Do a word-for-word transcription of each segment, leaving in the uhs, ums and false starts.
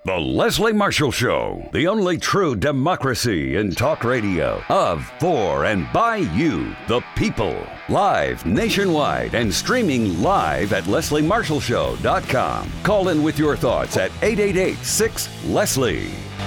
The Leslie Marshall Show, the only true democracy in talk radio, of, for, and by you, the people. Live nationwide and streaming live at leslie marshall show dot com. Call in with your thoughts at eight eight eight, six, Leslie.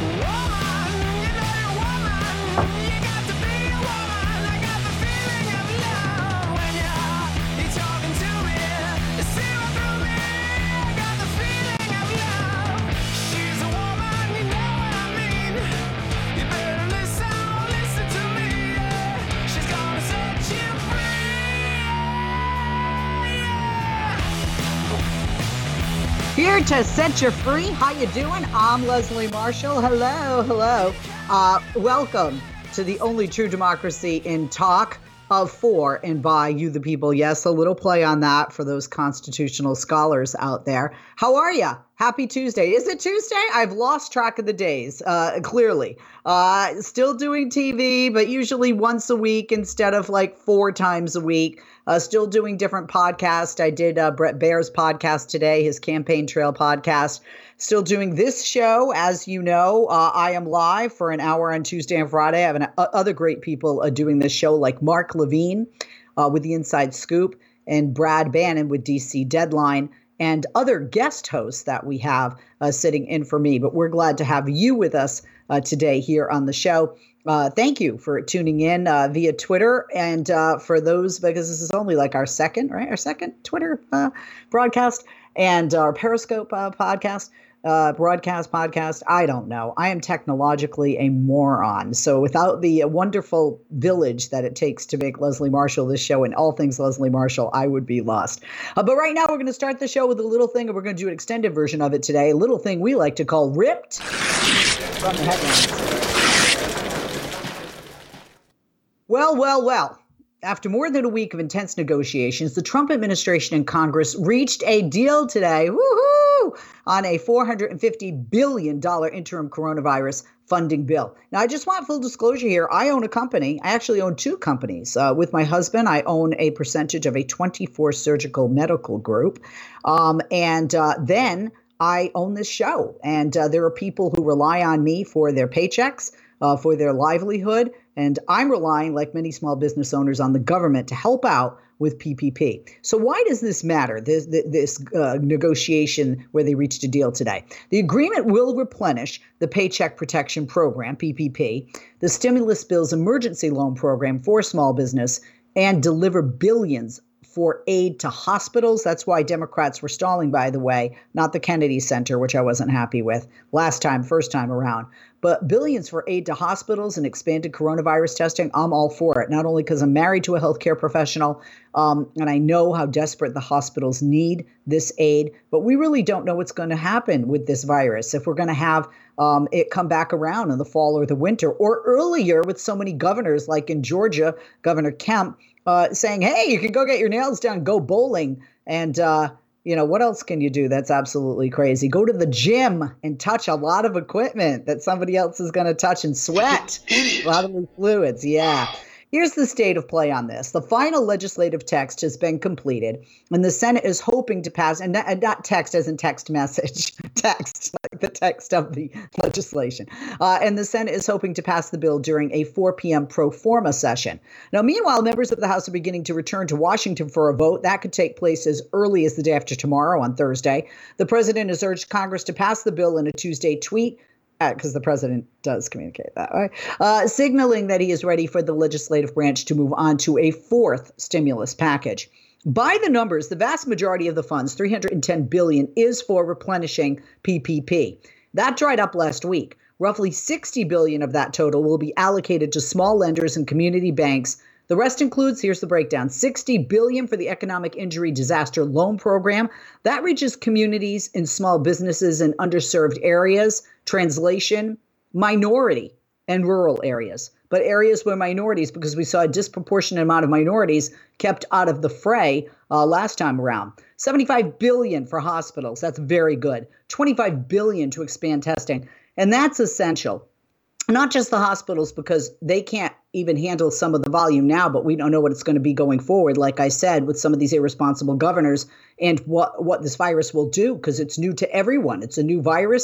Here to set you free. How you doing? I'm Leslie Marshall. Hello, hello. Uh, welcome to the only true democracy in talk, of, for, and by you, the people. Yes, a little play on that for those constitutional scholars out there. How are you? Happy Tuesday. Is it Tuesday? I've lost track of the days, uh, clearly. Uh, still doing T V, but usually once a week instead of like four times a week. Uh, still doing different podcasts. I did uh, Brett Baer's podcast today, his Campaign Trail podcast. Still doing this show, as you know. Uh, I am live for an hour on Tuesday and Friday. I have an, uh, other great people uh, doing this show, like Mark Levine uh, with The Inside Scoop and Brad Bannon with D C Deadline, and other guest hosts that we have uh, sitting in for me. But we're glad to have you with us uh, today here on the show. Uh, thank you for tuning in uh, via Twitter. And uh, for those, because this is only like our second, right? Our second Twitter uh, broadcast and our Periscope uh, podcast, uh, broadcast podcast. I don't know. I am technologically a moron. So without the wonderful village that it takes to make Leslie Marshall this show and all things Leslie Marshall, I would be lost. Uh, but right now we're going to start the show with a little thing, and we're going to do an extended version of it today. A little thing we like to call Ripped from the Headlines. Well, well, well. After more than a week of intense negotiations, the Trump administration and Congress reached a deal today, woohoo, on a four hundred fifty billion dollars interim coronavirus funding bill. Now, I just want full disclosure here. I own a company. I actually own two companies. Uh, with my husband, I own a percentage of a twenty-four Surgical Medical Group. Um, and uh, then I own this show. And uh, there are people who rely on me for their paychecks, uh, for their livelihood. And I'm relying, like many small business owners, on the government to help out with P P P. So why does this matter, this, this uh, negotiation where they reached a deal today? The agreement will replenish the Paycheck Protection Program, P P P, the stimulus bill's emergency loan program for small business, and deliver billions for aid to hospitals. That's why Democrats were stalling, by the way, not the Kennedy Center, which I wasn't happy with last time, first time around. But billions for aid to hospitals and expanded coronavirus testing, I'm all for it. Not only because I'm married to a healthcare professional um, and I know how desperate the hospitals need this aid, but we really don't know what's going to happen with this virus. If we're going to have um, it come back around in the fall or the winter, or earlier with so many governors, like in Georgia, Governor Kemp, uh, saying, hey, you can go get your nails done, go bowling. And, uh, you know, what else can you do? That's absolutely crazy. Go to the gym and touch a lot of equipment that somebody else is going to touch and sweat. Bodily fluids. Yeah. Here's the state of play on this. The final legislative text has been completed, and the Senate is hoping to pass, and not, and not text as in text message, text, like the text of the legislation. Uh, and the Senate is hoping to pass the bill during a four p.m. pro forma session. Now, meanwhile, members of the House are beginning to return to Washington for a vote. That could take place as early as the day after tomorrow on Thursday. The president has urged Congress to pass the bill in a Tuesday tweet, because the president does communicate that way, uh, signaling that he is ready for the legislative branch to move on to a fourth stimulus package. By the numbers, the vast majority of the funds, three hundred ten billion dollars, is for replenishing P P P. That dried up last week. Roughly sixty billion dollars of that total will be allocated to small lenders and community banks. The rest includes, here's the breakdown, sixty billion dollars for the Economic Injury Disaster Loan Program. That reaches communities and small businesses in underserved areas, translation, minority and rural areas. But areas where minorities, because we saw a disproportionate amount of minorities kept out of the fray uh, last time around. seventy-five billion dollars for hospitals. That's very good. twenty-five billion dollars to expand testing. And that's essential. Not just the hospitals, because they can't even handle some of the volume now, but we don't know what it's going to be going forward, like I said, with some of these irresponsible governors and what, what this virus will do, because it's new to everyone. It's a new virus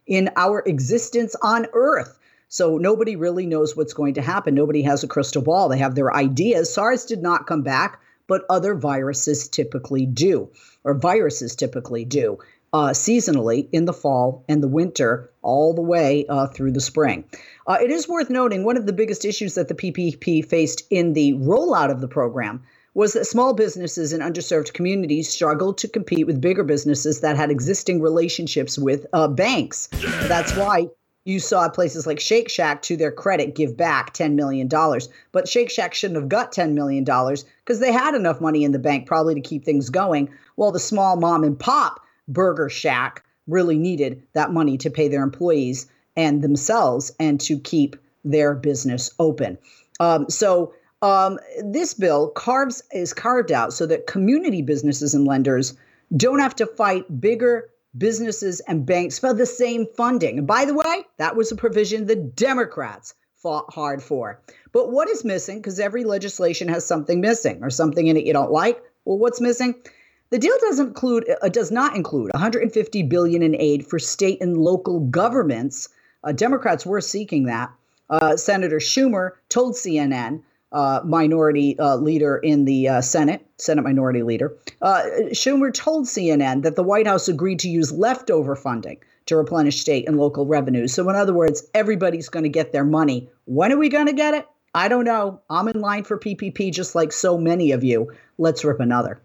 in our existence on Earth. So nobody really knows what's going to happen. Nobody has a crystal ball. They have their ideas. SARS did not come back, but other viruses typically do, or viruses typically do, uh, seasonally in the fall and the winter, all the way uh, through the spring. Uh, it is worth noting one of the biggest issues that the P P P faced in the rollout of the program was that small businesses in underserved communities struggled to compete with bigger businesses that had existing relationships with uh, banks. Yeah. That's why you saw places like Shake Shack, to their credit, give back ten million dollars. But Shake Shack shouldn't have got ten million dollars because they had enough money in the bank probably to keep things going, while the small mom and pop Burger Shack really needed that money to pay their employees and themselves and to keep their business open. Um, so um, this bill carves is carved out so that community businesses and lenders don't have to fight bigger businesses and banks for the same funding. And by the way, that was a provision the Democrats fought hard for. But what is missing, because every legislation has something missing or something in it you don't like, well, what's missing? The deal doesn't include, uh, does not include one hundred fifty billion dollars in aid for state and local governments. Uh, Democrats were seeking that. Uh, Senator Schumer told C N N, uh, minority uh, leader in the uh, Senate, Senate minority leader, uh, Schumer told C N N that the White House agreed to use leftover funding to replenish state and local revenues. So in other words, everybody's going to get their money. When are we going to get it? I don't know. I'm in line for P P P just like so many of you. Let's rip another.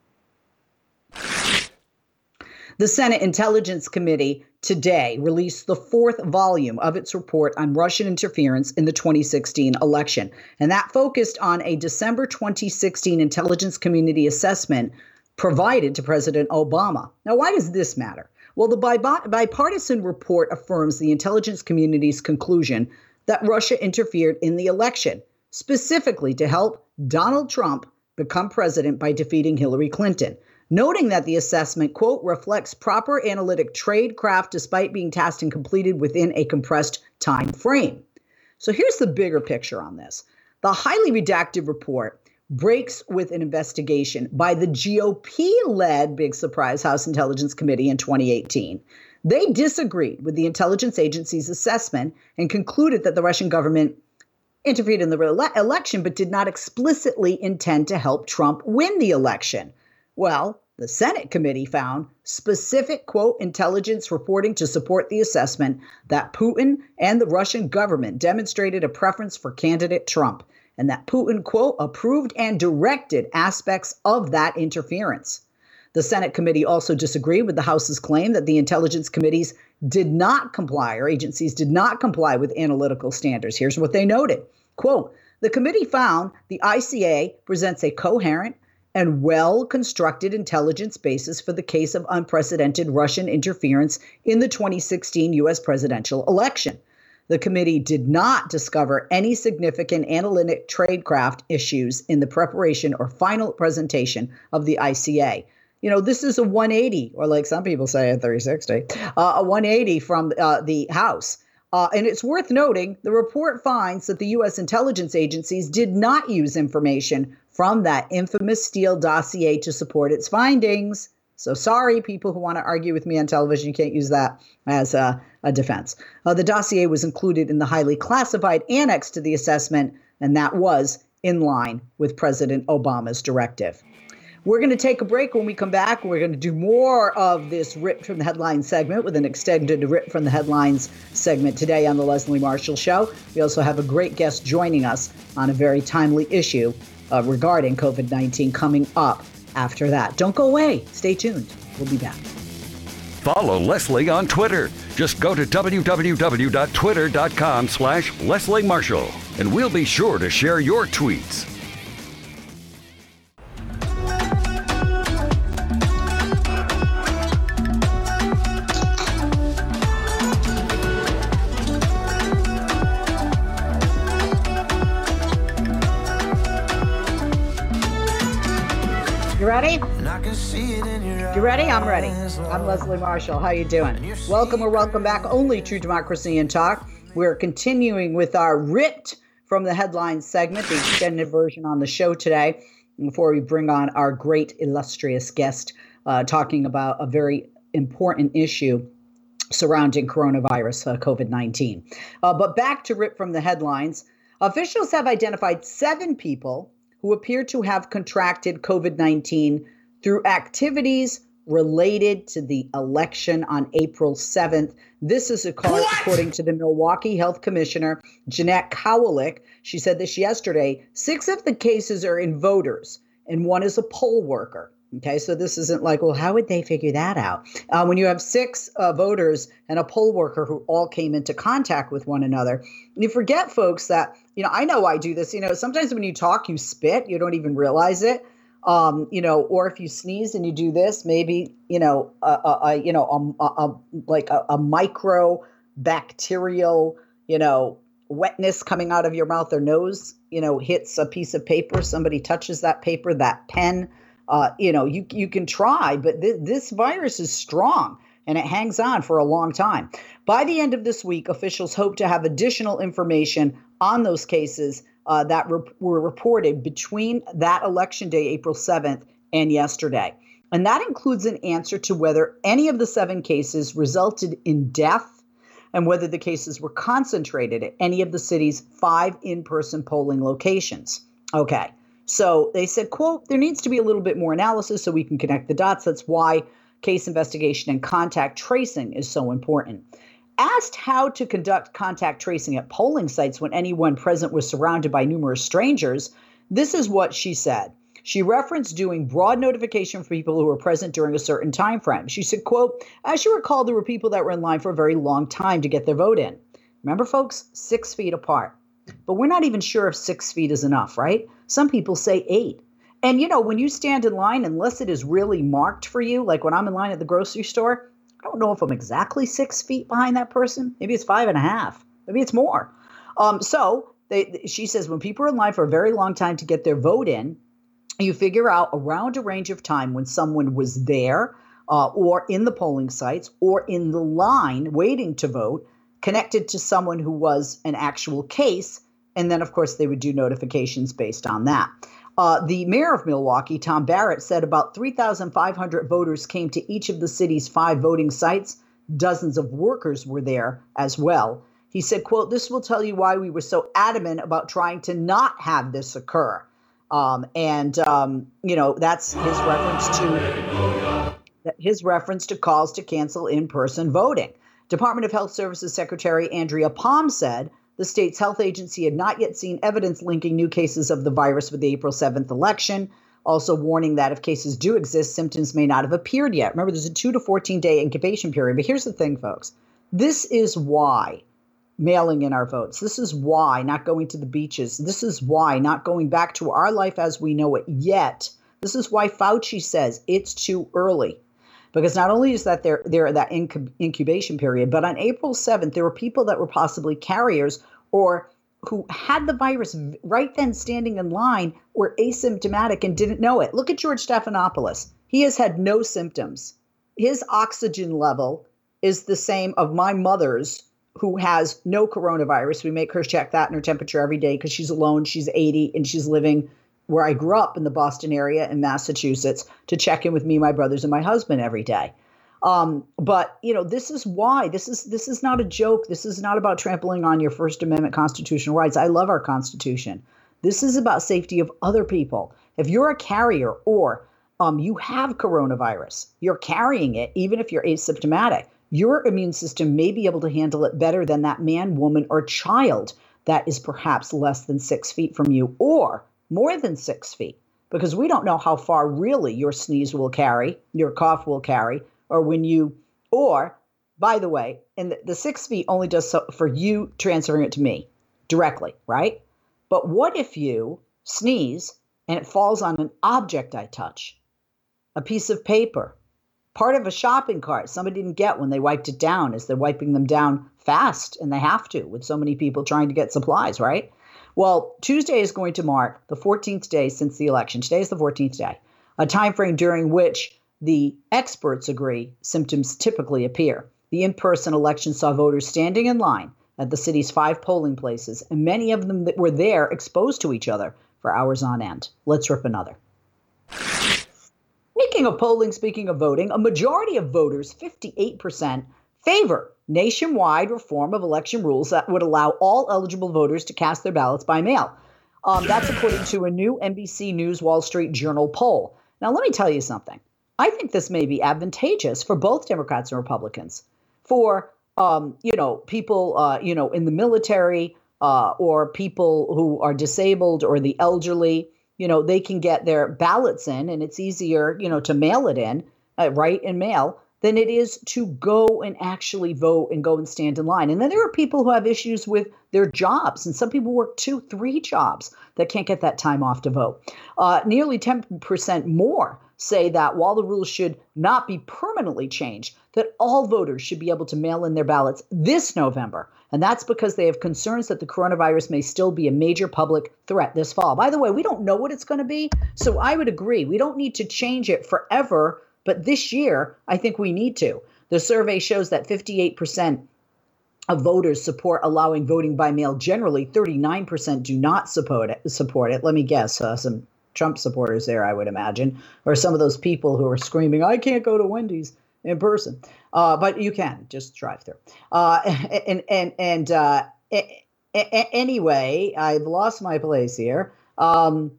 The Senate Intelligence Committee today released the fourth volume of its report on Russian interference in the twenty sixteen election. And that focused on a December twenty sixteen intelligence community assessment provided to President Obama. Now, why does this matter? Well, the bipartisan report affirms the intelligence community's conclusion that Russia interfered in the election, specifically to help Donald Trump become president by defeating Hillary Clinton, noting that the assessment, quote, reflects proper analytic tradecraft despite being tasked and completed within a compressed time frame. So here's the bigger picture on this. The highly redacted report breaks with an investigation by the G O P-led, big surprise, House Intelligence Committee in twenty eighteen. They disagreed with the intelligence agency's assessment and concluded that the Russian government interfered in the re- election, but did not explicitly intend to help Trump win the election. Well, the Senate committee found specific, quote, intelligence reporting to support the assessment that Putin and the Russian government demonstrated a preference for candidate Trump, and that Putin, quote, approved and directed aspects of that interference. The Senate committee also disagreed with the House's claim that the intelligence committees did not comply, or agencies did not comply with analytical standards. Here's what they noted. Quote, the committee found the I C A presents a coherent and well-constructed intelligence basis for the case of unprecedented Russian interference in the twenty sixteen U S presidential election. The committee did not discover any significant analytic tradecraft issues in the preparation or final presentation of the I C A. You know, this is a one eighty, or like some people say, a three sixty, uh, a one eighty from uh, the House. Uh, and it's worth noting, the report finds that the U S intelligence agencies did not use information from that infamous Steele dossier to support its findings. So sorry, people who want to argue with me on television, you can't use that as a, a defense. Uh, the dossier was included in the highly classified annex to the assessment, and that was in line with President Obama's directive. We're going to take a break. When we come back, we're going to do more of this Rip from the Headlines segment with an extended Rip from the Headlines segment today on the Leslie Marshall Show. We also have a great guest joining us on a very timely issue uh, regarding COVID nineteen coming up after that. Don't go away. Stay tuned. We'll be back. Follow Leslie on Twitter. Just go to www.twitter.com slash Leslie Marshall, and we'll be sure to share your tweets. You ready? You ready? I'm ready. I'm Leslie Marshall. How you doing? Welcome or welcome back. Only True Democracy and Talk. We're continuing with our Ripped from the Headlines segment, the extended version on the show today. Before we bring on our great illustrious guest, uh, talking about a very important issue surrounding coronavirus, uh, COVID nineteen. Uh, but back to rip from the headlines. Officials have identified seven people who appear to have contracted COVID nineteen through activities related to the election on April seventh. This is according, according to the Milwaukee Health Commissioner, Jeanette Kowalik. She said this yesterday. Six of the cases are in voters, and one is a poll worker. Okay, so this isn't like, well, how would they figure that out? Uh, when you have six uh, voters and a poll worker who all came into contact with one another, you forget, folks, that, you know, I know I do this. You know, sometimes when you talk, you spit, you don't even realize it. Um, you know, or if you sneeze and you do this, maybe, you know, a, a, a you know, a, a, like a, a micro bacterial, you know, wetness coming out of your mouth or nose, you know, hits a piece of paper. Somebody touches that paper, that pen. Uh, you know, you you can try, but th- this virus is strong and it hangs on for a long time. By the end of this week, officials hope to have additional information on those cases uh, that re- were reported between that election day, April seventh, and yesterday. And that includes an answer to whether any of the seven cases resulted in death and whether the cases were concentrated at any of the city's five in-person polling locations. Okay. So they said, quote, there needs to be a little bit more analysis so we can connect the dots. That's why case investigation and contact tracing is so important. Asked how to conduct contact tracing at polling sites when anyone present was surrounded by numerous strangers, this is what she said. She referenced doing broad notification for people who were present during a certain time frame. She said, quote, as you recall, there were people that were in line for a very long time to get their vote in. Remember, folks, six feet apart. But we're not even sure if six feet is enough, right? Some people say eight. And, you know, when you stand in line, unless it is really marked for you, like when I'm in line at the grocery store, I don't know if I'm exactly six feet behind that person. Maybe it's five and a half. Maybe it's more. Um, so they, she says when people are in line for a very long time to get their vote in, you figure out around a range of time when someone was there uh, or in the polling sites or in the line waiting to vote, connected to someone who was an actual case. And then, of course, they would do notifications based on that. Uh, the mayor of Milwaukee, Tom Barrett, said about three thousand five hundred voters came to each of the city's five voting sites. Dozens of workers were there as well. He said, quote, this will tell you why we were so adamant about trying to not have this occur. Um, and, um, you know, that's his reference to his reference to calls to cancel in-person voting. Department of Health Services Secretary Andrea Palm said the state's health agency had not yet seen evidence linking new cases of the virus with the April seventh election, also warning that if cases do exist, symptoms may not have appeared yet. Remember, there's a two to fourteen day incubation period. But here's the thing, folks. This is why mailing in our votes. This is why not going to the beaches. This is why not going back to our life as we know it yet. This is why Fauci says it's too early. Because not only is that there, there that incubation period, but on April seventh, there were people that were possibly carriers or who had the virus right then standing in line, were asymptomatic and didn't know it. Look at George Stephanopoulos. He has had no symptoms. His oxygen level is the same of my mother's, who has no coronavirus. We make her check that in her temperature every day because she's alone. She's eighty and she's living where I grew up in the Boston area in Massachusetts to check in with me, my brothers, and my husband every day. Um, but, you know, this is why this is this is not a joke. This is not about trampling on your First Amendment constitutional rights. I love our Constitution. This is about safety of other people. If you're a carrier or um, you have coronavirus, you're carrying it, even if you're asymptomatic, your immune system may be able to handle it better than that man, woman, or child that is perhaps less than six feet from you or more than six feet, because we don't know how far really your sneeze will carry, your cough will carry, or when you, or by the way, and the, the six feet only does so for you transferring it to me directly, right? But what if you sneeze and it falls on an object I touch, a piece of paper, part of a shopping cart somebody didn't get when they wiped it down, as they're wiping them down fast, and they have to with so many people trying to get supplies, right? Well, Tuesday is going to mark the fourteenth day since the election. Today is the fourteenth day, a time frame during which the experts agree symptoms typically appear. The in-person election saw voters standing in line at the city's five polling places, and many of them that were there exposed to each other for hours on end. Let's rip another. Speaking of polling, speaking of voting, a majority of voters, fifty-eight percent, favor nationwide reform of election rules that would allow all eligible voters to cast their ballots by mail. Um, that's according to a new N B C News Wall Street Journal poll. Now, let me tell you something. I think this may be advantageous for both Democrats and Republicans. For, um, you know, people, uh, you know, in the military uh, or people who are disabled or the elderly, you know, they can get their ballots in, and it's easier, you know, to mail it in, uh, right, in mail, than it is to go and actually vote and go and stand in line. And then there are people who have issues with their jobs, and some people work two, three jobs that can't get that time off to vote. Uh, nearly ten percent more say that while the rules should not be permanently changed, that all voters should be able to mail in their ballots this November. And that's because they have concerns that the coronavirus may still be a major public threat this fall. By the way, we don't know what it's going to be. So I would agree. We don't need to change it forever. But this year, I think we need to. The survey shows that fifty-eight percent of voters support allowing voting by mail generally. thirty-nine percent do not support it. Support it. Let me guess, uh, some Trump supporters there, I would imagine, or some of those people who are screaming, I can't go to Wendy's in person. Uh, but you can just drive through. Uh, and and, and uh, a- a- anyway, I've lost my place here. Um,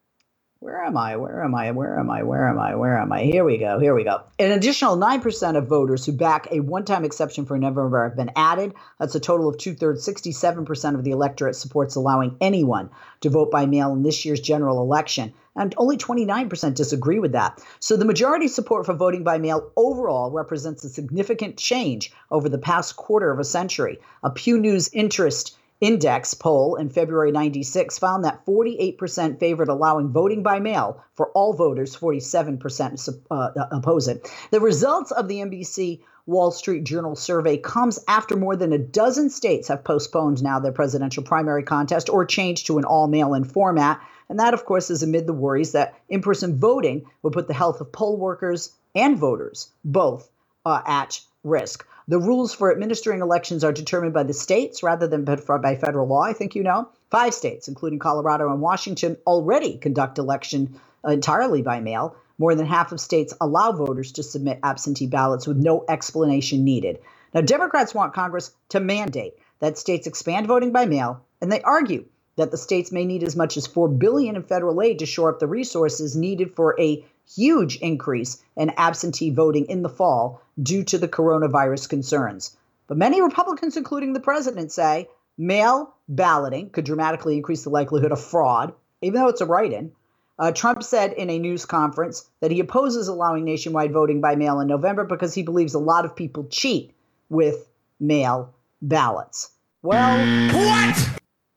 Where am I? Where am I? Where am I? Where am I? Where am I? Here we go. Here we go. An additional nine percent of voters who back a one-time exception for November have been added. That's a total of two-thirds. sixty-seven percent of the electorate supports allowing anyone to vote by mail in this year's general election. And only twenty-nine percent disagree with that. So the majority support for voting by mail overall represents a significant change over the past quarter of a century. A Pew News interest Index poll in February ninety-six found that forty-eight percent favored allowing voting by mail for all voters, forty-seven percent uh, oppose it. The results of the N B C Wall Street Journal survey comes after more than a dozen states have postponed now their presidential primary contest or changed to an all-mail-in format. And that, of course, is amid the worries that in-person voting will put the health of poll workers and voters both uh, at risk. The rules for administering elections are determined by the states rather than by federal law. I think you know. Five states, including Colorado and Washington, already conduct election entirely by mail. More than half of states allow voters to submit absentee ballots with no explanation needed. Now, Democrats want Congress to mandate that states expand voting by mail, and they argue that the states may need as much as four billion dollars in federal aid to shore up the resources needed for a huge increase in absentee voting in the fall due to the coronavirus concerns. But many Republicans, including the president, say mail balloting could dramatically increase the likelihood of fraud, even though it's a write-in. Uh, Trump said in a news conference that he opposes allowing nationwide voting by mail in November because he believes a lot of people cheat with mail ballots. Well, what?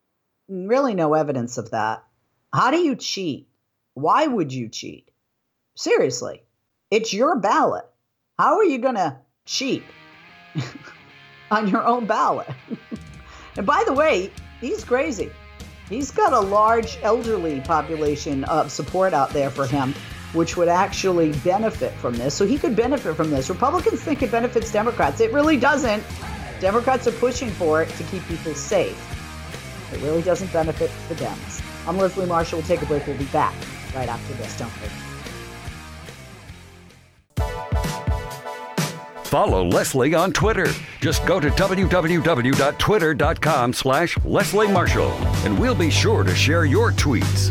Really no evidence of that. How do you cheat? Why would you cheat? Seriously, it's your ballot. How are you going to cheat on your own ballot? And by the way, he's crazy. He's got a large elderly population of support out there for him, which would actually benefit from this. So he could benefit from this. Republicans think it benefits Democrats. It really doesn't. Democrats are pushing for it to keep people safe. It really doesn't benefit the Dems. I'm Leslie Marshall. We'll take a break. We'll be back right after this. Don't forget. Follow Leslie on Twitter. Just go to w w w dot twitter dot com slash Leslie Marshall, and we'll be sure to share your tweets.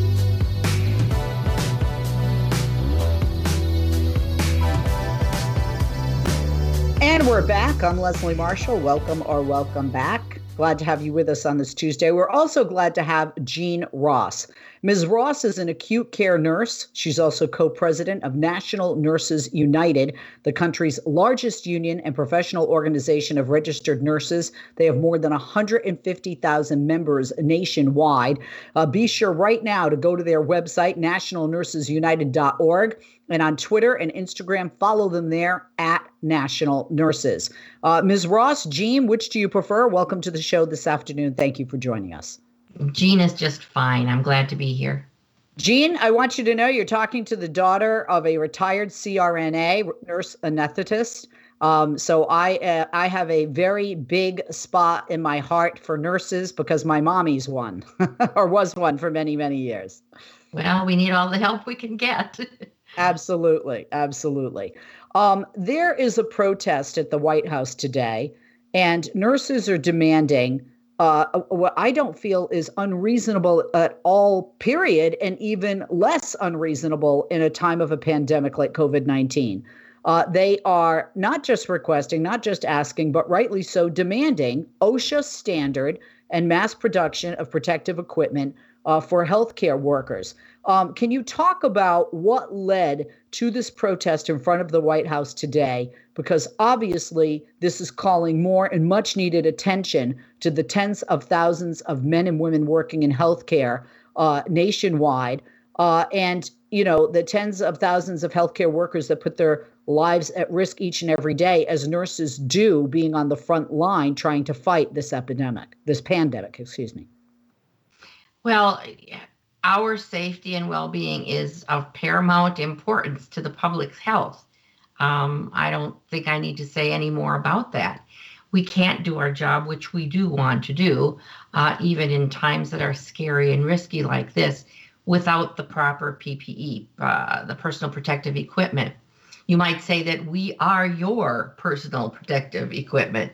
And we're back. I'm Leslie Marshall. Welcome or welcome back. Glad to have you with us on this Tuesday. We're also glad to have Jean Ross. Miz Ross is an acute care nurse. She's also co-president of National Nurses United, the country's largest union and professional organization of registered nurses. They have more than one hundred fifty thousand members nationwide. Uh, be sure right now to go to their website, national nurses united dot org, and on Twitter and Instagram, follow them there at National Nurses. Uh, Miz Ross, Jean, which do you prefer? Welcome to the show this afternoon. Thank you for joining us. Jean is just fine. I'm glad to be here. Jean, I want you to know you're talking to the daughter of a retired C R N A, nurse anesthetist. Um, so I uh, I have a very big spot in my heart for nurses because my mommy's one, or was one for many, many years. Well, we need all the help we can get. Absolutely. Absolutely. Um, there is a protest at the White House today, and nurses are demanding uh, what I don't feel is unreasonable at all, period, and even less unreasonable in a time of a pandemic like COVID nineteen. Uh, they are not just requesting, not just asking, but rightly so demanding OSHA standard and mass production of protective equipment uh, for healthcare workers. Um, can you talk about what led to this protest in front of the White House today? Because obviously this is calling more and much needed attention to the tens of thousands of men and women working in healthcare uh, nationwide. Uh, and, you know, the tens of thousands of healthcare workers that put their lives at risk each and every day, as nurses do, being on the front line trying to fight this epidemic, this pandemic, excuse me. Well, our safety and well-being is of paramount importance to the public's health. Um, I don't think I need to say any more about that. We can't do our job, which we do want to do, uh, even in times that are scary and risky like this, without the proper P P E, uh, the personal protective equipment. You might say that we are your personal protective equipment.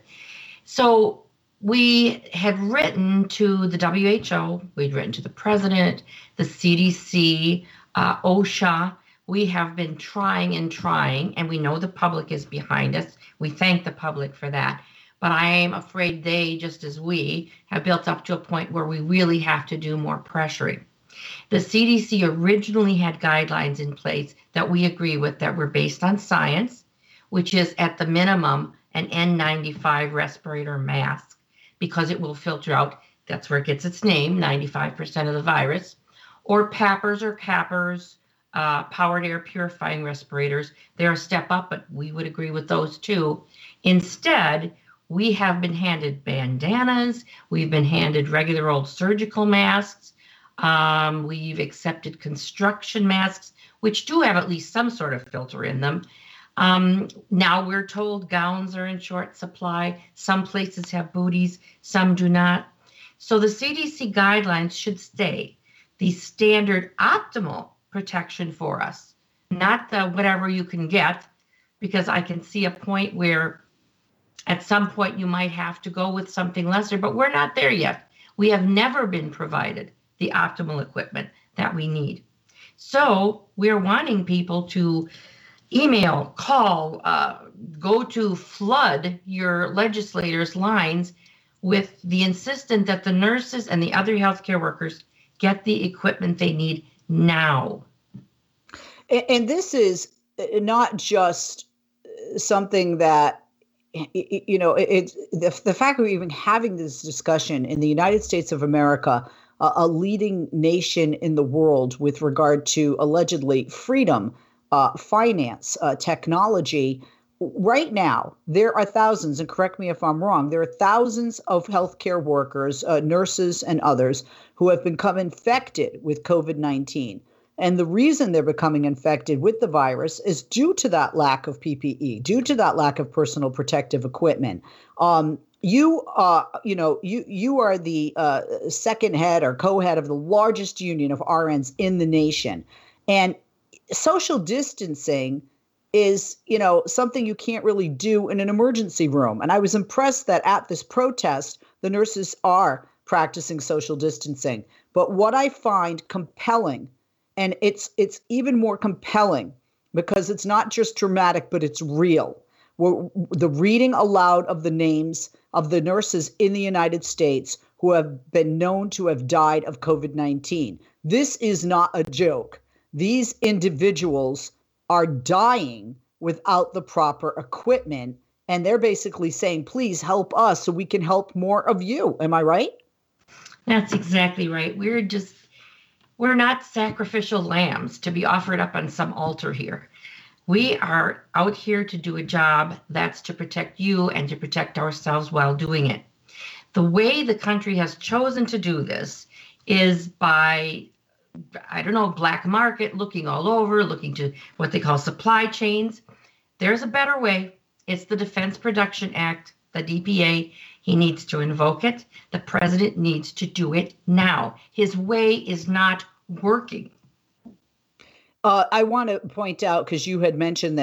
So we had written to the W H O, we'd written to the president, the C D C, uh, OSHA. We have been trying and trying, and we know the public is behind us. We thank the public for that. But I am afraid they, just as we, have built up to a point where we really have to do more pressuring. The C D C originally had guidelines in place that we agree with that were based on science, which is at the minimum an N ninety-five respirator mask, because it will filter out, that's where it gets its name, ninety-five percent of the virus, or PAPRs or CAPRs, uh, powered air purifying respirators. They're a step up, but we would agree with those too. Instead, we have been handed bandanas, we've been handed regular old surgical masks, um, we've accepted construction masks, which do have at least some sort of filter in them. Um, now we're told gowns are in short supply. Some places have booties, some do not. So the C D C guidelines should stay the standard optimal protection for us, not the whatever you can get, because I can see a point where at some point you might have to go with something lesser, but we're not there yet. We have never been provided the optimal equipment that we need. So we're wanting people to email, call, uh, go to flood your legislators' lines with the insistence that the nurses and the other healthcare workers get the equipment they need now. And, and this is not just something that, you know, it's the, the fact that we're even having this discussion in the United States of America, uh, a leading nation in the world with regard to allegedly freedom, uh, finance, uh, technology. Right now, there are thousands, and correct me if I'm wrong, there are thousands of healthcare workers, uh, nurses and others who have become infected with COVID nineteen. And the reason they're becoming infected with the virus is due to that lack of P P E, due to that lack of personal protective equipment. Um, you, uh, you know, you you are the uh, second head or co-head of the largest union of R Ns in the nation, and social distancing is, you know, something you can't really do in an emergency room. And I was impressed that at this protest, the nurses are practicing social distancing. But what I find compelling, and it's it's even more compelling because it's not just dramatic, but it's real. We're, the reading aloud of the names of the nurses in the United States who have been known to have died of COVID nineteen. This is not a joke. These individuals are dying without the proper equipment. And they're basically saying, please help us so we can help more of you. Am I right? That's exactly right. We're just, we're not sacrificial lambs to be offered up on some altar here. We are out here to do a job that's to protect you and to protect ourselves while doing it. The way the country has chosen to do this is by, I don't know, black market, looking all over, looking to what they call supply chains. There's a better way. It's the Defense Production Act, the D P A. He needs to invoke it. The president needs to do it now. His way is not working. Uh, I want to point out, because you had mentioned this,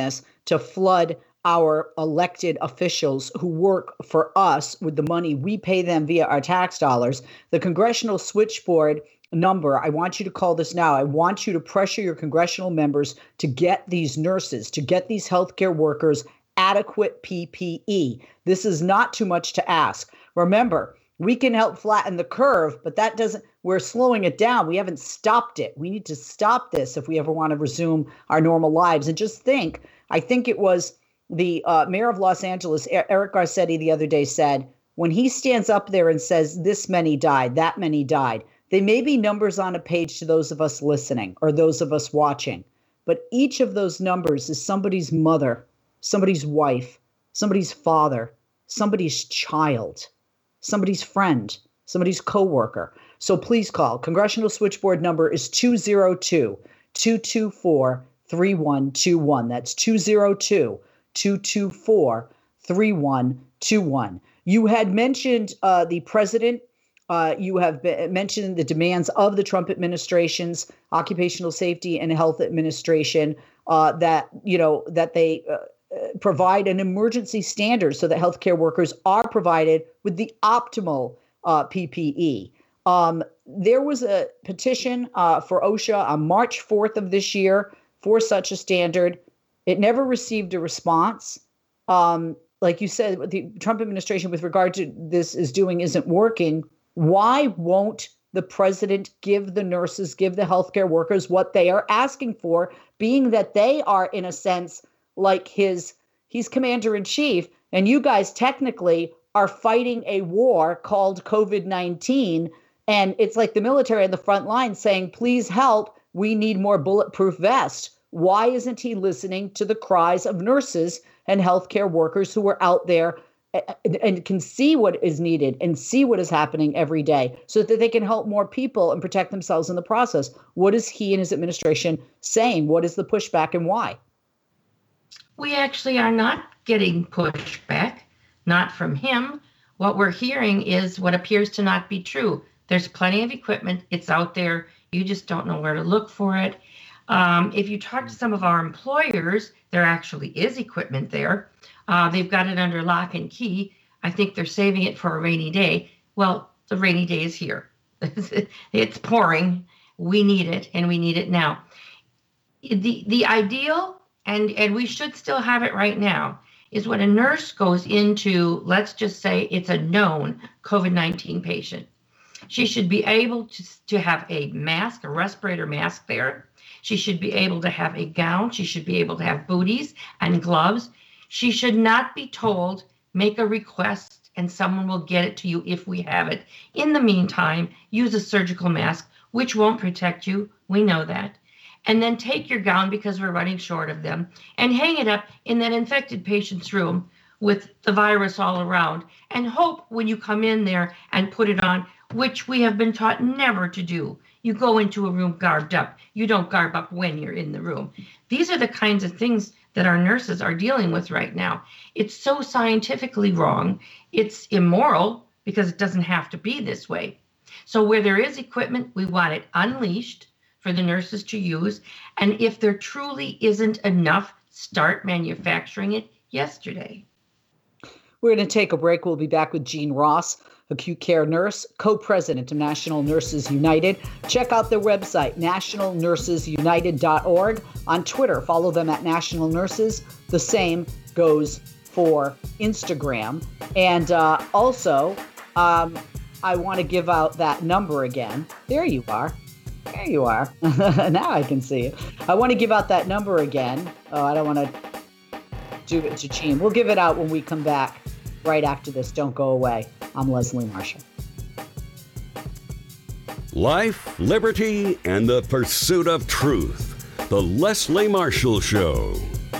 to flood our elected officials who work for us with the money we pay them via our tax dollars. The Congressional Switchboard number, I want you to call this now. I want you to pressure your congressional members to get these nurses, to get these healthcare workers adequate P P E. This is not too much to ask. Remember, we can help flatten the curve, but that doesn't, we're slowing it down. We haven't stopped it. We need to stop this if we ever want to resume our normal lives. And just think, I think it was the uh, mayor of Los Angeles, Eric Garcetti, the other day said, when he stands up there and says this many died, that many died, they may be numbers on a page to those of us listening or those of us watching, but each of those numbers is somebody's mother, somebody's wife, somebody's father, somebody's child, somebody's friend, somebody's coworker. So please call. Congressional Switchboard number is two oh two, two two four, three one two one. That's two oh two, two two four, three one two one. You had mentioned uh, the president. Uh, you have been, mentioned the demands of the Trump administration's Occupational Safety and Health Administration uh, that, you know, that they uh, provide an emergency standard so that healthcare workers are provided with the optimal uh, P P E. Um, there was a petition uh, for OSHA on March fourth of this year for such a standard. It never received a response. Um, like you said, what the Trump administration with regard to this is doing isn't working. Why won't the president give the nurses, give the healthcare workers what they are asking for, being that they are, in a sense, like his, he's commander in chief, and you guys technically are fighting a war called COVID nineteen. And it's like the military on the front line saying, please help, we need more bulletproof vests. Why isn't he listening to the cries of nurses and healthcare workers who are out there and, and can see what is needed and see what is happening every day so that they can help more people and protect themselves in the process? What is he and his administration saying? What is the pushback and why? We actually are not getting pushback, not from him. What we're hearing is what appears to not be true. There's plenty of equipment. It's out there. You just don't know where to look for it. Um, if you talk to some of our employers, there actually is equipment there. Uh, they've got it under lock and key. I think they're saving it for a rainy day. Well, the rainy day is here. It's pouring. We need it, and we need it now. The the ideal, and, and we should still have it right now, is when a nurse goes into, let's just say it's a known COVID nineteen patient. She should be able to, to have a mask, a respirator mask there. She should be able to have a gown. She should be able to have booties and gloves. She should not be told, make a request and someone will get it to you if we have it. In the meantime, use a surgical mask, which won't protect you. We know that. And then take your gown, because we're running short of them, and hang it up in that infected patient's room with the virus all around, and hope when you come in there and put it on, which we have been taught never to do. You go into a room garbed up. You don't garb up when you're in the room. These are the kinds of things that our nurses are dealing with right now. It's so scientifically wrong. It's immoral because it doesn't have to be this way. So where there is equipment, we want it unleashed for the nurses to use. And if there truly isn't enough, start manufacturing it yesterday. We're going to take a break. We'll be back with Jean Ross, acute care nurse, co-president of National Nurses United. Check out their website, national nurses united dot org. On Twitter, follow them at National Nurses. The same goes for Instagram. And uh, also, um, I want to give out that number again. There you are. There you are. Now I can see you. I want to give out that number again. Oh, I don't want to do it to Jean. We'll give it out when we come back right after this. Don't go away. I'm Leslie Marshall. Life, liberty, and the pursuit of truth. The Leslie Marshall Show.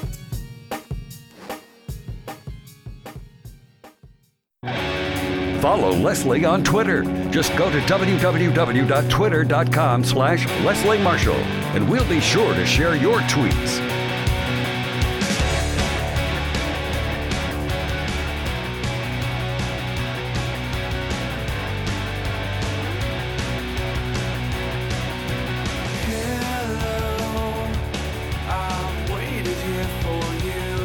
Follow Leslie on Twitter. Just go to w w w dot twitter dot com slash Leslie Marshall, and we'll be sure to share your tweets. Hello, I've waited here for you.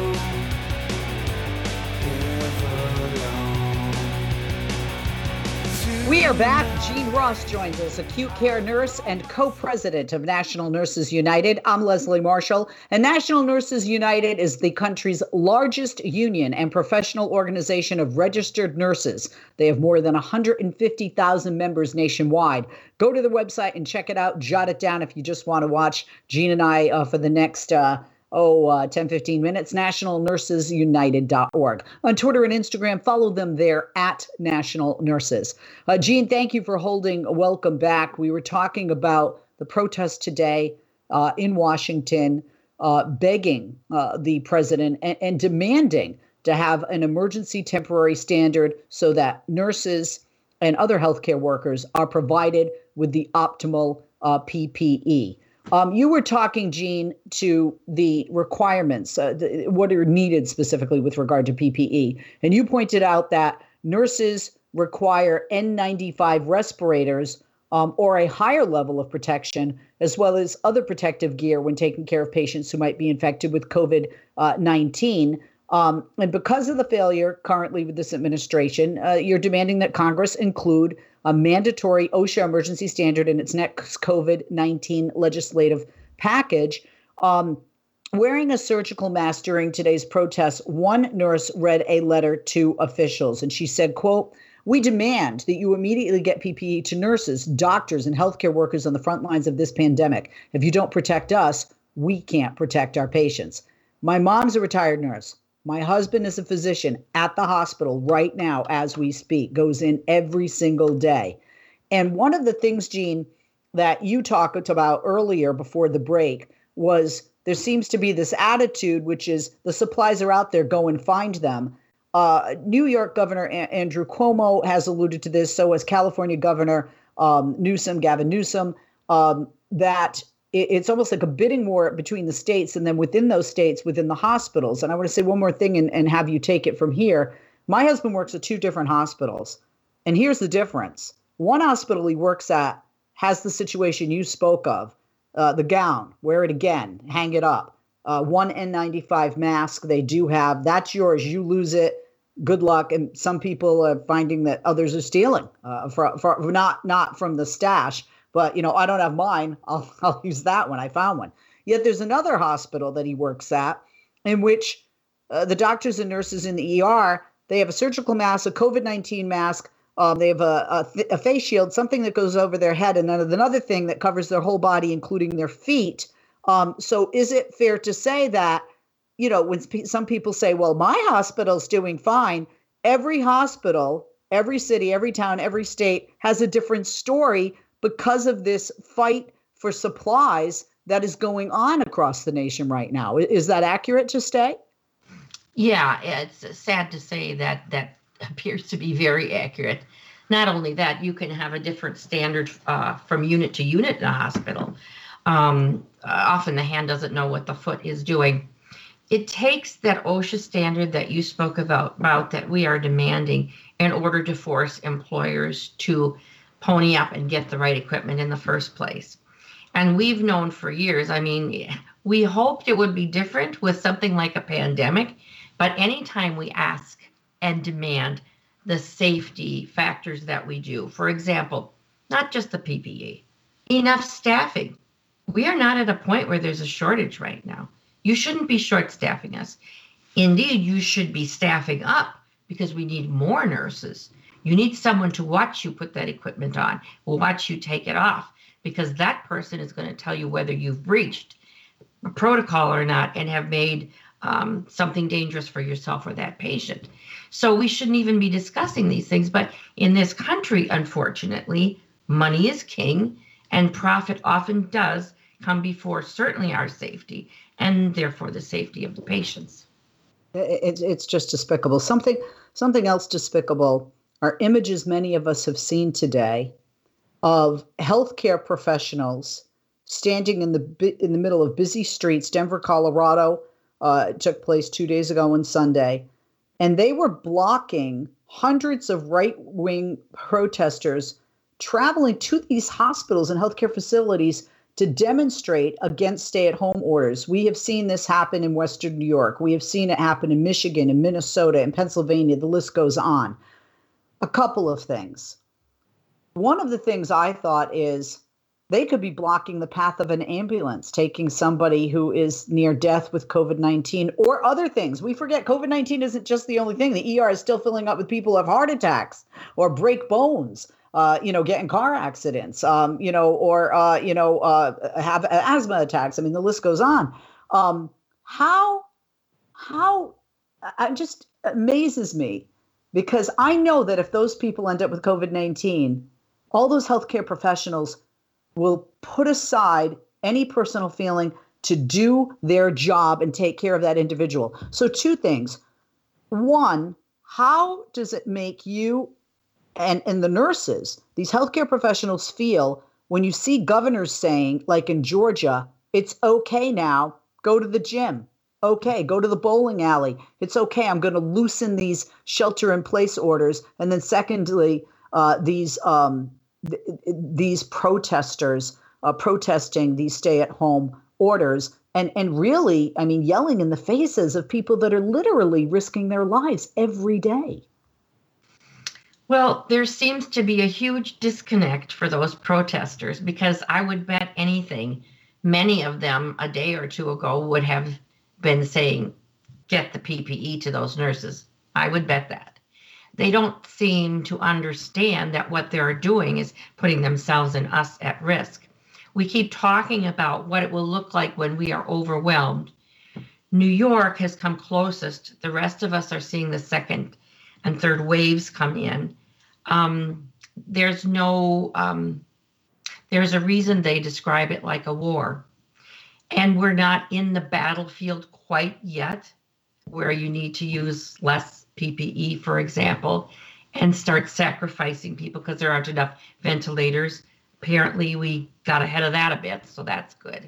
We are back. Jean Ross joins us, acute care nurse and co-president of National Nurses United. I'm Leslie Marshall, and National Nurses United is the country's largest union and professional organization of registered nurses. They have more than one hundred fifty thousand members nationwide. Go to the website and check it out. Jot it down if you just want to watch Jean and I uh, for the next uh, Oh, uh, ten, fifteen minutes, national nurses united dot org. On Twitter and Instagram, follow them there at National Nurses. Uh, Jean, thank you for holding a welcome back. We were talking about the protest today uh, in Washington, uh, begging uh, the president and, and demanding to have an emergency temporary standard so that nurses and other healthcare workers are provided with the optimal uh, P P E. Um, you were talking, Jean, to the requirements, uh, the, what are needed specifically with regard to P P E. And you pointed out that nurses require N ninety-five respirators um, or a higher level of protection, as well as other protective gear when taking care of patients who might be infected with COVID nineteen. Um, and because of the failure currently with this administration, uh, you're demanding that Congress include a mandatory OSHA emergency standard in its next COVID nineteen legislative package. Um, wearing a surgical mask during today's protests, one nurse read a letter to officials, and she said, quote, "We demand that you immediately get P P E to nurses, doctors, and healthcare workers on the front lines of this pandemic. If you don't protect us, we can't protect our patients. My mom's a retired nurse. My husband is a physician at the hospital right now as we speak, goes in every single day." And one of the things, Jean, that you talked about earlier before the break was there seems to be this attitude, which is the supplies are out there, go and find them. Uh, New York Governor a- Andrew Cuomo has alluded to this. So has California Governor um, Newsom, Gavin Newsom, um, that it's almost like a bidding war between the states and then within those states, within the hospitals. And I want to say one more thing and, and have you take it from here. My husband works at two different hospitals. And here's the difference. One hospital he works at has the situation you spoke of, uh, the gown, wear it again, hang it up. Uh, one N ninety-five mask they do have. That's yours. You lose it. Good luck. And some people are finding that others are stealing uh, for, for not not from the stash. But, you know, I don't have mine. I'll, I'll use that one. I found one. Yet there's another hospital that he works at in which uh, the doctors and nurses in the E R, they have a surgical mask, a COVID nineteen mask. Um, they have a, a, th- a face shield, something that goes over their head, and then another thing that covers their whole body, including their feet. Um, so is it fair to say that, you know, when sp- some people say, well, my hospital's doing fine, every hospital, every city, every town, every state has a different story because of this fight for supplies that is going on across the nation right now. Is that accurate to say? Yeah, it's sad to say that that appears to be very accurate. Not only that, you can have a different standard uh, from unit to unit in a hospital. Um, uh, often the hand doesn't know what the foot is doing. It takes that OSHA standard that you spoke about, about that we are demanding in order to force employers to pony up and get the right equipment in the first place. And we've known for years, I mean, we hoped it would be different with something like a pandemic, but anytime we ask and demand the safety factors that we do, for example, not just the P P E, enough staffing. We are not at a point where there's a shortage right now. You shouldn't be short staffing us. Indeed, you should be staffing up because we need more nurses. You need someone to watch you put that equipment on, will watch you take it off, because that person is going to tell you whether you've breached a protocol or not and have made um, something dangerous for yourself or that patient. So we shouldn't even be discussing these things. But in this country, unfortunately, money is king, and profit often does come before certainly our safety and therefore the safety of the patients. It's it's just despicable. Something something else despicable are images many of us have seen today of healthcare professionals standing in the in the middle of busy streets. Denver, Colorado, uh, it took place two days ago on Sunday, and they were blocking hundreds of right-wing protesters traveling to these hospitals and healthcare facilities to demonstrate against stay-at-home orders. We have seen this happen in Western New York. We have seen it happen in Michigan, in Minnesota, in Pennsylvania. The list goes on. A couple of things. one of the things I thought is they could be blocking the path of an ambulance, taking somebody who is near death with COVID nineteen or other things. We forget COVID nineteen isn't just the only thing. The E R is still filling up with people who have heart attacks or break bones, uh, you know, get in car accidents, um, you know, or, uh, you know, uh, have asthma attacks. I mean, the list goes on. Um, how, how, it just amazes me, because I know that if those people end up with COVID nineteen, all those healthcare professionals will put aside any personal feeling to do their job and take care of that individual. So two things. One, how does it make you and, and the nurses, these healthcare professionals, feel when you see governors saying, like in Georgia, it's okay now, go to the gym. Okay, go to the bowling alley. It's okay. I'm going to loosen these shelter in place orders. And then secondly, uh, these um, th- these protesters uh, protesting these stay at home orders and, and really, I mean, yelling in the faces of people that are literally risking their lives every day. Well, there seems to be a huge disconnect for those protesters, because I would bet anything, many of them a day or two ago would have been saying, get the P P E to those nurses. I would bet that. They don't seem to understand that what they're doing is putting themselves and us at risk. We keep talking about what it will look like when we are overwhelmed. New York has come closest. The rest of us are seeing the second and third waves come in. Um, there's no, um, there's a reason they describe it like a war. And we're not in the battlefield quite yet, where you need to use less P P E, for example, and start sacrificing people because there aren't enough ventilators. Apparently, we got ahead of that a bit, so that's good.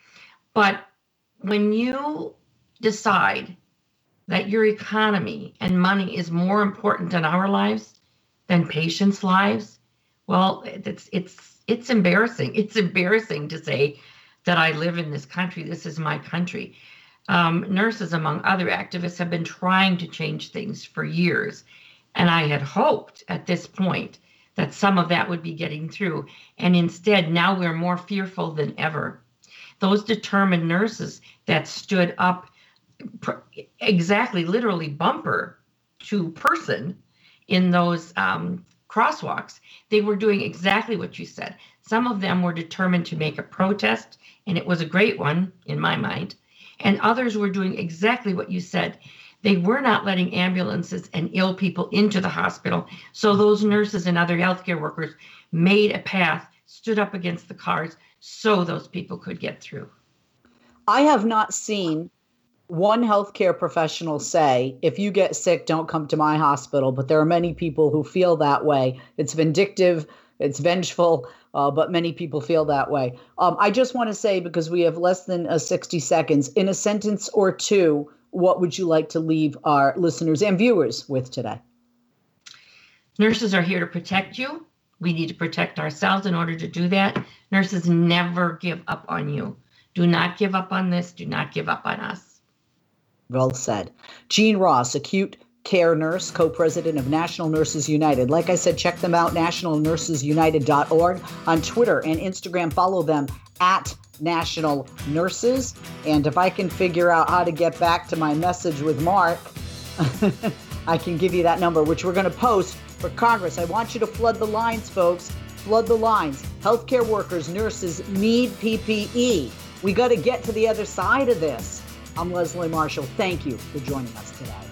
But when you decide that your economy and money is more important in our lives than patients' lives, well, it's it's it's embarrassing. It's embarrassing to say that I live in this country. This is my country. Um, nurses, among other activists, have been trying to change things for years. And I had hoped at this point that some of that would be getting through. And instead, now we're more fearful than ever. Those determined nurses that stood up pr- exactly, literally bumper to person in those um, crosswalks, they were doing exactly what you said. Some of them were determined to make a protest, and it was a great one in my mind. And others were doing exactly what you said. They were not letting ambulances and ill people into the hospital. So those nurses and other healthcare workers made a path, stood up against the cars so those people could get through. I have not seen one healthcare professional say, if you get sick, don't come to my hospital. But there are many people who feel that way. It's vindictive. It's vengeful, uh, but many people feel that way. Um, I just want to say, because we have less than uh, sixty seconds, in a sentence or two, what would you like to leave our listeners and viewers with today? Nurses are here to protect you. We need to protect ourselves in order to do that. Nurses never give up on you. Do not give up on this. Do not give up on us. Well said. Jean Ross, acute care nurse, co-president of National Nurses United. Like I said, check them out, national nurses united dot org. On Twitter and Instagram, follow them at National Nurses. And if I can figure out how to get back to my message with Mark, I can give you that number, which we're going to post for Congress. I want you to flood the lines, folks. Flood the lines. Healthcare workers, nurses need P P E. We got to get to the other side of this. I'm Leslie Marshall. Thank you for joining us today.